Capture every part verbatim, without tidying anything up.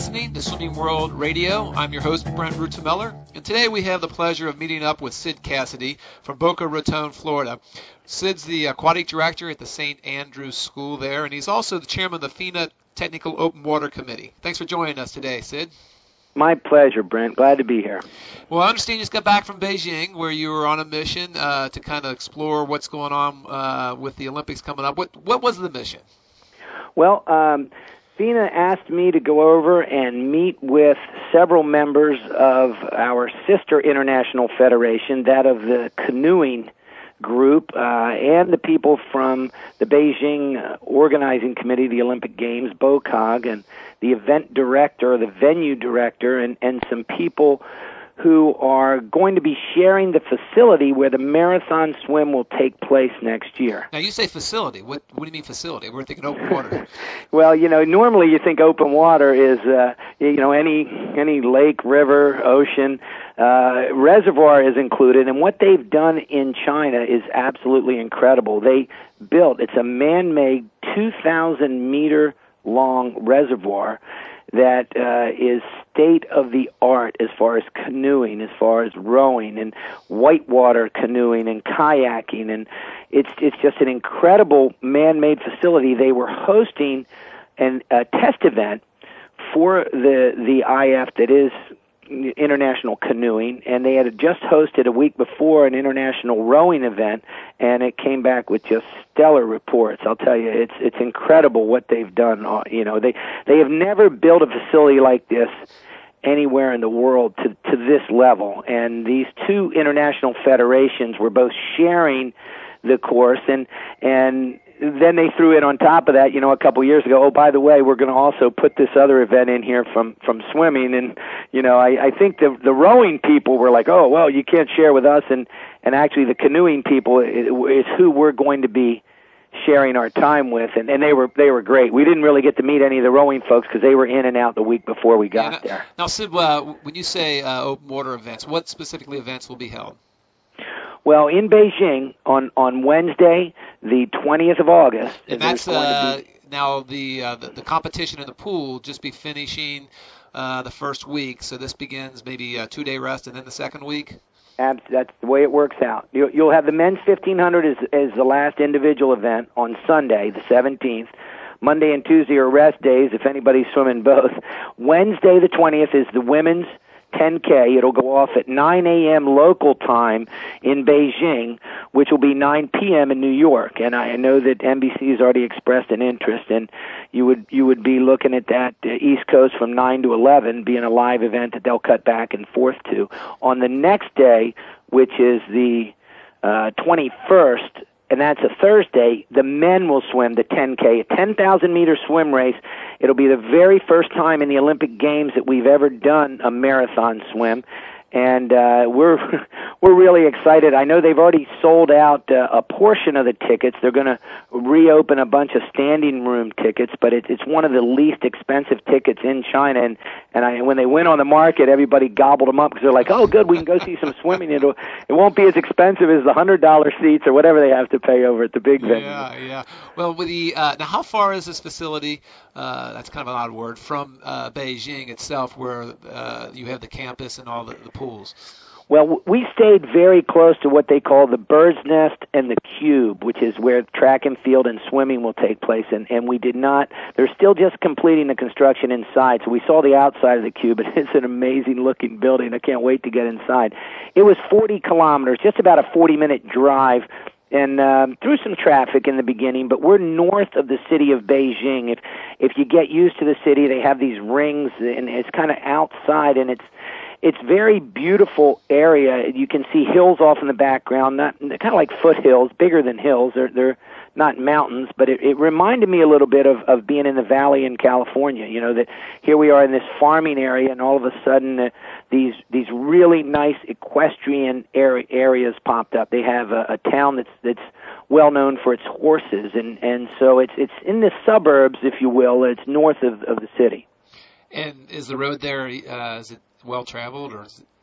listening to Swimming World Radio. I'm your host, Brent Rutzemeller, and today we have the pleasure of meeting up with Sid Cassidy from Boca Raton, Florida. Sid's the aquatic director at the Saint Andrews School there, and he's also the chairman of the FINA Technical Open Water Committee. Thanks for joining us today, Sid. My pleasure, Brent. Glad to be here. Well, I understand you just got back from Beijing, where you were on a mission uh, to kind of explore what's going on uh, with the Olympics coming up. What what was the mission? Well, um, FINA asked me to go over and meet with several members of our sister international federation, that of the canoeing group, uh, and the people from the Beijing Organizing Committee of the Olympic Games, BOCOG, and the event director, the venue director, and, and some people who are going to be sharing the facility where the marathon swim will take place next year. Now, you say facility. What, what do you mean facility? We're thinking open water. Well, you know, normally you think open water is, uh, you know, any any lake, river, ocean. Uh, reservoir is included, and what they've done in China is absolutely incredible. They built, it's a man-made two thousand meter long reservoir that uh, is state-of-the-art as far as canoeing, as far as rowing and whitewater canoeing and kayaking, and it's it's just an incredible man-made facility. They were hosting an, a test event for the the I F that is international canoeing, and they had just hosted a week before an international rowing event, and it came back with just stellar reports. I'll tell you, it's it's incredible what they've done. You know, they they have never built a facility like this anywhere in the world to to this level, and these two international federations were both sharing the course, and and then they threw in on top of that, you know, a couple years ago, oh, by the way, we're going to also put this other event in here from, from swimming. And, you know, I, I think the the rowing people were like, oh, well, you can't share with us. And, and actually the canoeing people is who we're going to be sharing our time with. And, and they were they were great. We didn't really get to meet any of the rowing folks because they were in and out the week before we got yeah, now, there. Now, Sid, uh, when you say uh, open water events, what specifically events will be held? Well, in Beijing on, on Wednesday, the twentieth of August. And that's uh, be... now the, uh, the the competition in the pool just be finishing uh, the first week. So this begins maybe a two-day rest and then the second week? That's the way it works out. You'll, you'll have the men's fifteen hundred as, as the last individual event on Sunday, the seventeenth. Monday and Tuesday are rest days if anybody's swimming both. Wednesday, the twentieth, is the women's ten K. It'll go off at nine a.m. local time in Beijing, which will be nine p.m. in New York. And I know that N B C has already expressed an interest, and you would you would be looking at that uh, East Coast from nine to eleven being a live event that they'll cut back and forth to. On the next day, which is the uh, twenty-first, and that's a Thursday, the men will swim the ten K, a ten thousand meter swim race. It'll be the very first time in the Olympic Games that we've ever done a marathon swim, and uh, we're we're really excited. I know they've already sold out uh, a portion of the tickets. They're going to reopen a bunch of standing room tickets, but it, it's one of the least expensive tickets in China. And and I, when they went on the market, everybody gobbled them up because they're like, "Oh, good, we can go see some swimming. It'll it won't be as expensive as the hundred dollar seats or whatever they have to pay over at the big venue." Yeah, yeah. Well, with the uh, now, how far is this facility? Uh, that's kind of an odd word from uh, Beijing itself, where uh, you have the campus and all the, the pools. Well, we stayed very close to what they call the bird's nest and the cube, which is where track and field and swimming will take place. And, and we did not, they're still just completing the construction inside. So we saw the outside of the cube, and it's an amazing-looking building. I can't wait to get inside. It was forty kilometers, just about a forty-minute drive, and um, through some traffic in the beginning, but we're north of the city of Beijing. If if you get used to the city, they have these rings, and it's kind of outside, and it's It's very beautiful area. You can see hills off in the background, not kind of like foothills, bigger than hills. They're they're not mountains, but it, it reminded me a little bit of, of being in the valley in California. You know, that here we are in this farming area, and all of a sudden uh, these these really nice equestrian area, areas popped up. They have a, a town that's that's well known for its horses, and, and so it's it's in the suburbs, if you will. It's north of, of the city. And is the road there? Uh, is it well traveled, or is it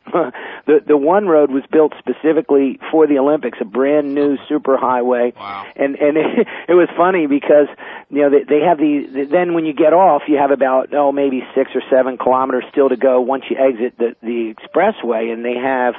the the one road was built specifically for the Olympics, a brand new superhighway. Wow. And and it, it was funny because you know they, they have the then when you get off you have about oh maybe six or seven kilometers still to go once you exit the the expressway, and they have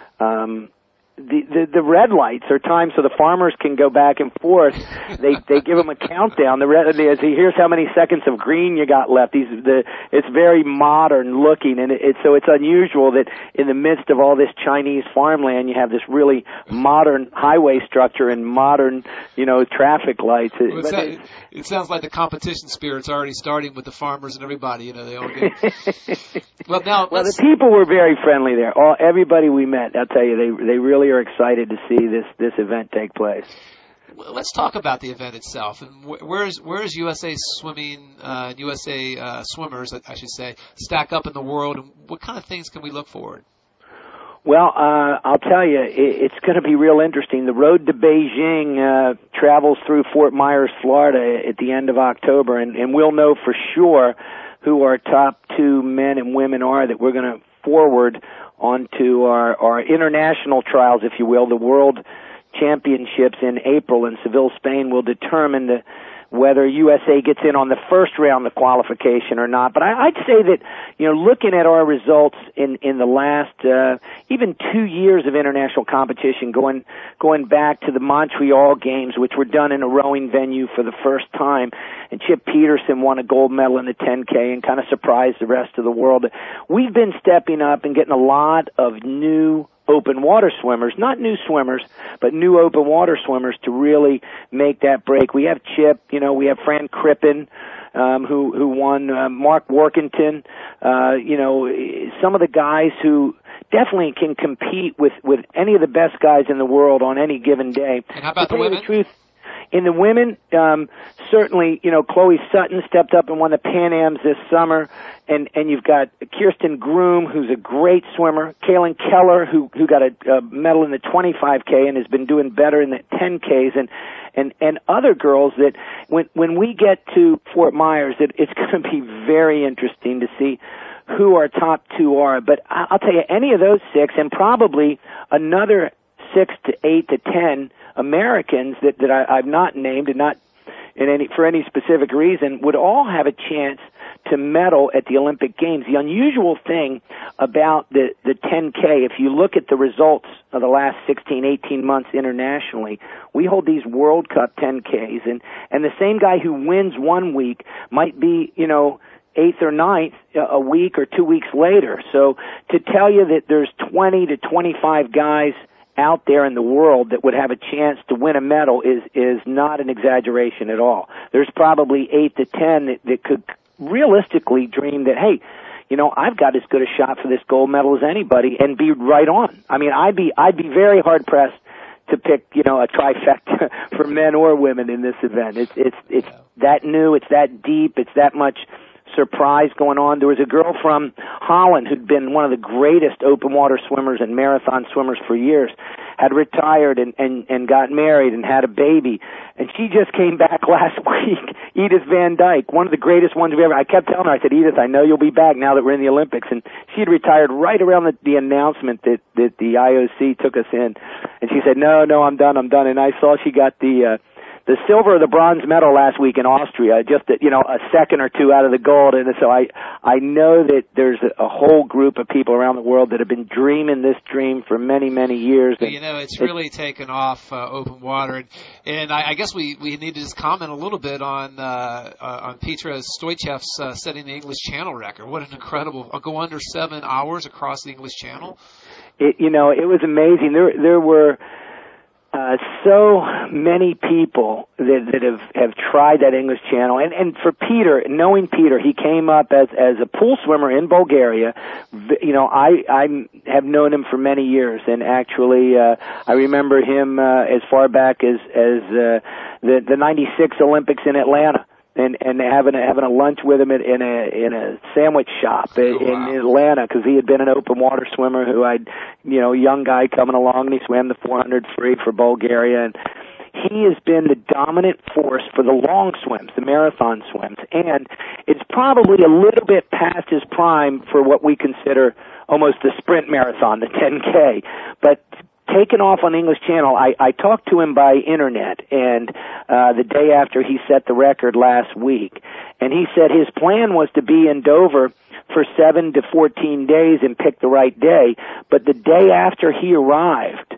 um The, the the red lights are timed so the farmers can go back and forth. They they give them a countdown. The red as he here's how many seconds of green you got left. These the it's very modern looking, and it, it's so it's unusual that in the midst of all this Chinese farmland, you have this really modern highway structure and modern you know traffic lights. Well, it, it, it sounds like the competition spirit's already starting with the farmers and everybody. You know they all get. well now well the people were very friendly there. All everybody we met, I'll tell you, they they really are excited to see this this event take place. Let's talk about the event itself. And where's where's U S A Swimming, uh, U S A uh, swimmers, I should say, stack up in the world, and what kind of things can we look forward? Well, uh, I'll tell you, it, it's going to be real interesting. The road to Beijing uh, travels through Fort Myers, Florida, at the end of October, and, and we'll know for sure who our top two men and women are that we're going to forward onto our, our international trials, if you will. The World Championships in April in Seville, Spain will determine the, whether U S A gets in on the first round of qualification or not. But I, I'd say that, you know, looking at our results in, in the last, uh, even two years of international competition, going, going back to the Montreal Games, which were done in a rowing venue for the first time, and Chip Peterson won a gold medal in the ten K and kind of surprised the rest of the world. We've been stepping up and getting a lot of new open water swimmers, not new swimmers, but new open water swimmers to really make that break. We have Chip, you know, we have Fran Crippen, um, who, who won, uh, Mark Workington, uh, you know, some of the guys who definitely can compete with, with any of the best guys in the world on any given day. And how about the women? The truth, in the women, um, certainly, you know, Chloe Sutton stepped up and won the Pan Ams this summer, and and you've got Kirsten Groom, who's a great swimmer, Kaylin Keller, who who got a, a medal in the twenty-five K and has been doing better in the ten Ks, and and and other girls that when when we get to Fort Myers, it, it's going to be very interesting to see who our top two are. But I'll tell you, any of those six, and probably another six to eight to ten Americans that, that I, I've not named and not in any, for any specific reason, would all have a chance to medal at the Olympic Games. The unusual thing about the, the ten K, if you look at the results of the last sixteen, eighteen months internationally, we hold these World Cup ten Ks, and, and the same guy who wins one week might be, you know, eighth or ninth a week or two weeks later. So to tell you that there's twenty to twenty-five guys out there in the world that would have a chance to win a medal is is not an exaggeration at all. There's probably eight to ten that, that could realistically dream that, hey, you know, I've got as good a shot for this gold medal as anybody, and be right on. I mean, I'd be I'd be very hard pressed to pick, you know, a trifecta for men or women in this event. It's it's it's that new, it's that deep, it's that much surprise going on. There was a girl from Holland who'd been one of the greatest open water swimmers and marathon swimmers for years, had retired and, and, and got married and had a baby. And she just came back last week, Edith Van Dyke, one of the greatest ones we ever, I kept telling her, I said, Edith, I know you'll be back now that we're in the Olympics. And she had retired right around the, the announcement that, that the I O C took us in. And she said, no, no, I'm done, I'm done. And I saw she got the, uh, the silver or the bronze medal last week in Austria, just, you know, a second or two out of the gold. And so I, I know that there's a, a whole group of people around the world that have been dreaming this dream for many, many years. You know, it's really taken off, uh, open water. And, and I, I guess we, we need to just comment a little bit on, uh, uh on Petra Stoichev's, uh, setting the English Channel record. What an incredible, I'll go under seven hours across the English Channel. It, you know, it was amazing. There, there were, Uh, so many people that, that have, have tried that English Channel. And, and for Peter, knowing Peter, he came up as, as a pool swimmer in Bulgaria. You know, I, I have known him for many years, and actually, uh, I remember him, uh, as far back as, as, uh, the, the ninety-six Olympics in Atlanta. And and having a, having a lunch with him in, in a in a sandwich shop in, oh, wow. in Atlanta, because he had been an open water swimmer who I'd, you know, young guy coming along, and he swam the four hundred free for Bulgaria, and he has been the dominant force for the long swims, the marathon swims, and it's probably a little bit past his prime for what we consider almost the sprint marathon, the ten K. But taken off on English Channel, I, I talked to him by internet, and uh, the day after he set the record last week, and he said his plan was to be in Dover for seven to fourteen days and pick the right day, but the day after he arrived,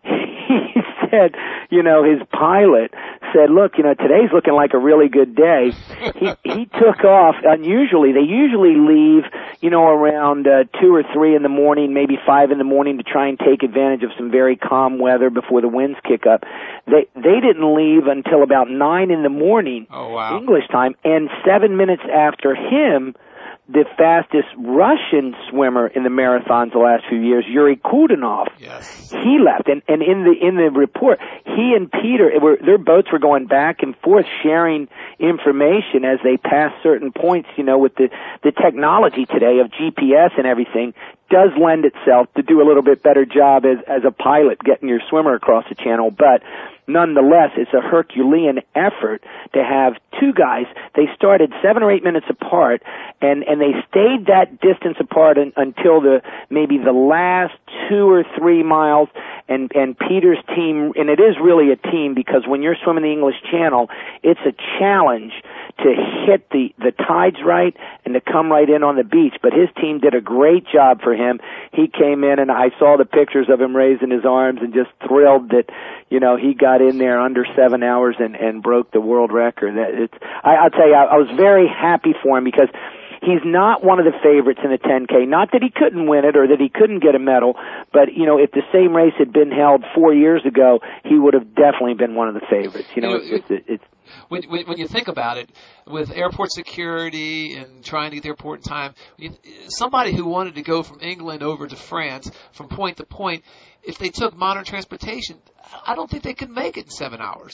he said, you know, his pilot said, look, you know, today's looking like a really good day. He he took off. Unusually, they usually leave, you know, around uh, two or three in the morning, maybe five in the morning, to try and take advantage of some very calm weather before the winds kick up. They they didn't leave until about nine in the morning, oh, wow. English time, and seven minutes after him, the fastest Russian swimmer in the marathons the last few years, Yuri Kudinov. Yes. He left, and and in the in the report, he and Peter, it were, their boats were going back and forth, sharing information as they passed certain points. You know, with the the technology today of G P S and everything, does lend itself to do a little bit better job as as a pilot getting your swimmer across the channel, but nonetheless, it's a Herculean effort to have two guys. They started seven or eight minutes apart, and, and they stayed that distance apart un, until the maybe the last two or three miles. And, and Peter's team, and it is really a team, because when you're swimming the English Channel, it's a challenge to hit the, the tides right and to come right in on the beach. But his team did a great job for him. He came in, and I saw the pictures of him raising his arms and just thrilled that, you know, he got in there under seven hours and, and broke the world record. It's, I, I'll tell you, I, I was very happy for him, because he's not one of the favorites in the ten K. Not that he couldn't win it or that he couldn't get a medal, but, you know, if the same race had been held four years ago, he would have definitely been one of the favorites. You know, you know it's, it's, it's When, when, when you think about it, with airport security and trying to get the airport in time, you, somebody who wanted to go from England over to France from point to point, if they took modern transportation, I don't think they could make it in seven hours.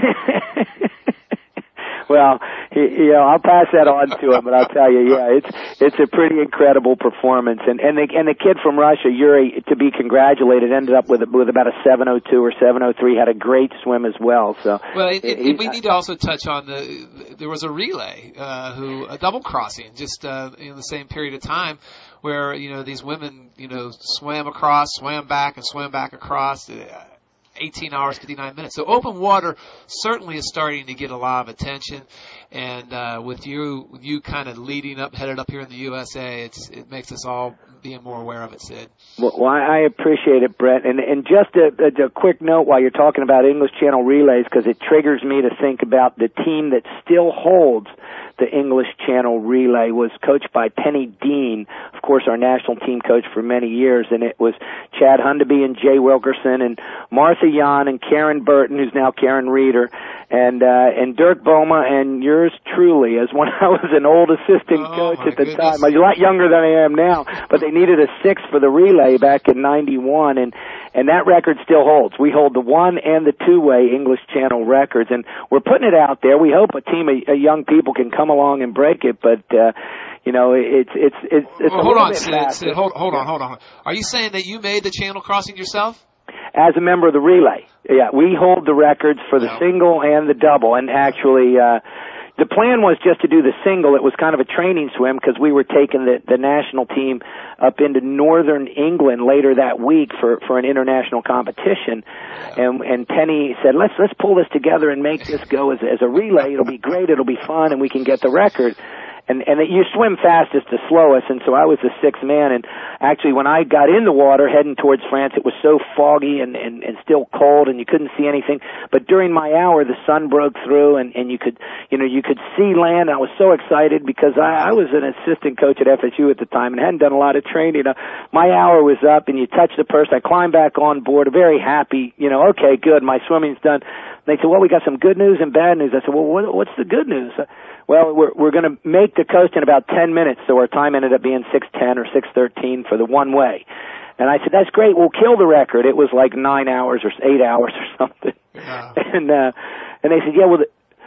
Well, he, you know, I'll pass that on to him, but I'll tell you, yeah, it's it's a pretty incredible performance, and and the and the kid from Russia, Yuri, to be congratulated, ended up with with about a seven oh two or seven oh three, had a great swim as well. So, well, it, it, we need to also touch on the there was a relay uh, who a double crossing just uh, in the same period of time, where you know these women you know swam across, swam back, and swam back across. Uh, eighteen hours, fifty-nine minutes. So open water certainly is starting to get a lot of attention. And uh, with you with you kind of leading up, headed up here in the U S A, it's, it makes us all being more aware of it, Sid. Well, well I appreciate it, Brett. And, and just a, a, a quick note while you're talking about English Channel relays, because it triggers me to think about the team that still holds the English Channel relay, was coached by Penny Dean, of course, our national team coach for many years, and it was Chad Hundeby and Jay Wilkerson and Martha Yan and Karen Burton, who's now Karen Reeder, and uh, and Dirk Boma and yours truly, as when I was an old assistant oh, coach at the goodness. time. I'm a lot younger than I am now, but they needed a six for the relay back in ninety-one, and and that record still holds. We hold the one and the two-way English Channel records, and we're putting it out there. We hope a team of, of young people can come along and break it, but uh, you know, it's it's it's, it's well, a hold little on, bit Sid, faster. Sid, hold, hold on, hold on. Are you saying that you made the channel crossing yourself? As a member of the relay, yeah, we hold the records for the no. single and the double, and actually. Uh, The plan was just to do the single. It was kind of a training swim because we were taking the, the national team up into northern England later that week for, for an international competition. And, and Penny said, let's, let's pull this together and make this go as, as a relay. It'll be great. It'll be fun, and we can get the record. And, and you swim fastest to slowest, and so I was the sixth man. And actually, when I got in the water heading towards France, it was so foggy and, and, and still cold, and you couldn't see anything. But during my hour, the sun broke through, and, and you could, you know, you could see land. I was so excited because I, I was an assistant coach at F S U at the time and hadn't done a lot of training. Uh, my hour was up, and you touch the purse. I climbed back on board, very happy. You know, okay, good, my swimming's done. They said, well, we got some good news and bad news. I said, well, what, what's the good news? Uh, well, we're, we're going to make the coast in about ten minutes, so our time ended up being six ten or six thirteen for the one way. And I said, that's great, we'll kill the record. It was like nine hours or eight hours or something. Yeah. And uh, and they said, yeah, well, the,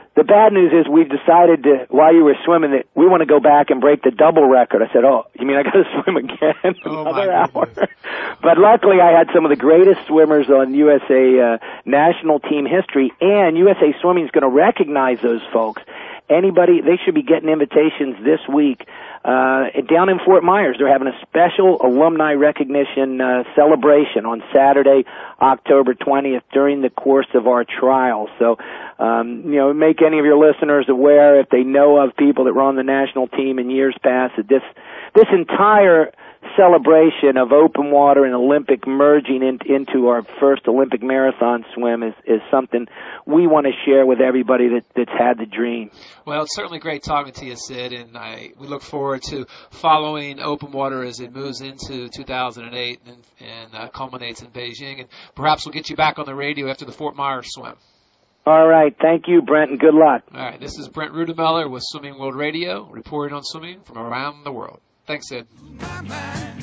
the bad news is we decided to, while you were swimming, that we want to go back and break the double record. I said, oh, you mean I got to swim again oh, another hour? But luckily I had some of the greatest swimmers on U S A uh, national team history, and U S A Swimming is going to recognize those folks. Anybody, they should be getting invitations this week. Uh, down in Fort Myers, they're having a special alumni recognition uh, celebration on Saturday, October twentieth, during the course of our trial. So, um, you know, make any of your listeners aware, if they know of people that were on the national team in years past, that this this entire celebration of open water and Olympic merging in, into our first Olympic marathon swim is, is something we want to share with everybody that, that's had the dream. Well, it's certainly great talking to you, Sid, and I, we look forward to following open water as it moves into two thousand eight and, and uh, culminates in Beijing, and perhaps we'll get you back on the radio after the Fort Myers swim. All right. Thank you, Brent, and good luck. All right. This is Brent Rutemeller with Swimming World Radio, reporting on swimming from around the world. Thanks, Sid.